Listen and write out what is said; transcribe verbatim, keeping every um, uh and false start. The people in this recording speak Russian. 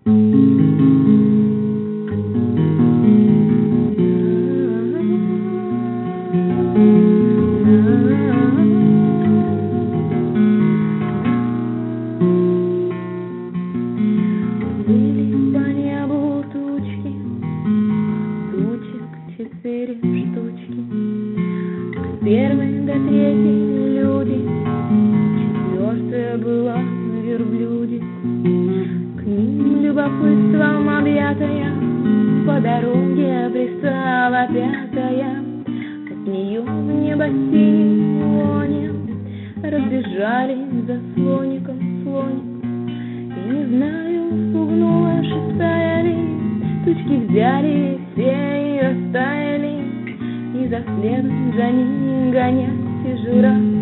Плыли по небу тучки, тучек четыре штучки. С первой до третьей люди, четвертая была на верблюде. К ним любопытством объятая по дороге пристала пятая. От нее в небо синим лоне разбежались за слоником слоник. И не знаю, спугнула шестая ли, тучки взяли все и растаяли, и за следом за ними гонять и жура.